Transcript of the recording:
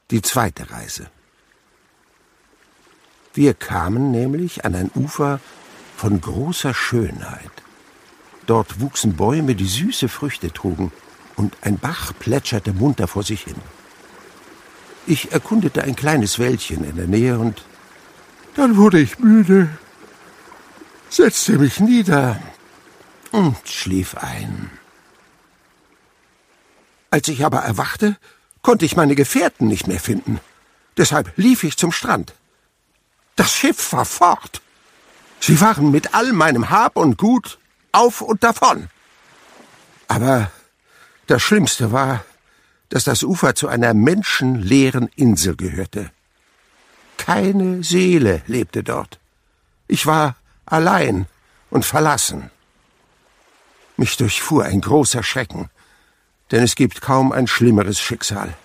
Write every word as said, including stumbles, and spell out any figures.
Die zweite Reise. Wir kamen nämlich an ein Ufer von großer Schönheit. Dort wuchsen Bäume, die süße Früchte trugen, und ein Bach plätscherte munter vor sich hin. Ich erkundete ein kleines Wäldchen in der Nähe und dann wurde ich müde, setzte mich nieder und schlief ein. Als ich aber erwachte, konnte ich meine Gefährten nicht mehr finden. Deshalb lief ich zum Strand. Das Schiff war fort. Sie waren mit all meinem Hab und Gut auf und davon. Aber das Schlimmste war, dass das Ufer zu einer menschenleeren Insel gehörte. Keine Seele lebte dort. Ich war allein und verlassen. Mich durchfuhr ein großer Schrecken, denn es gibt kaum ein schlimmeres Schicksal.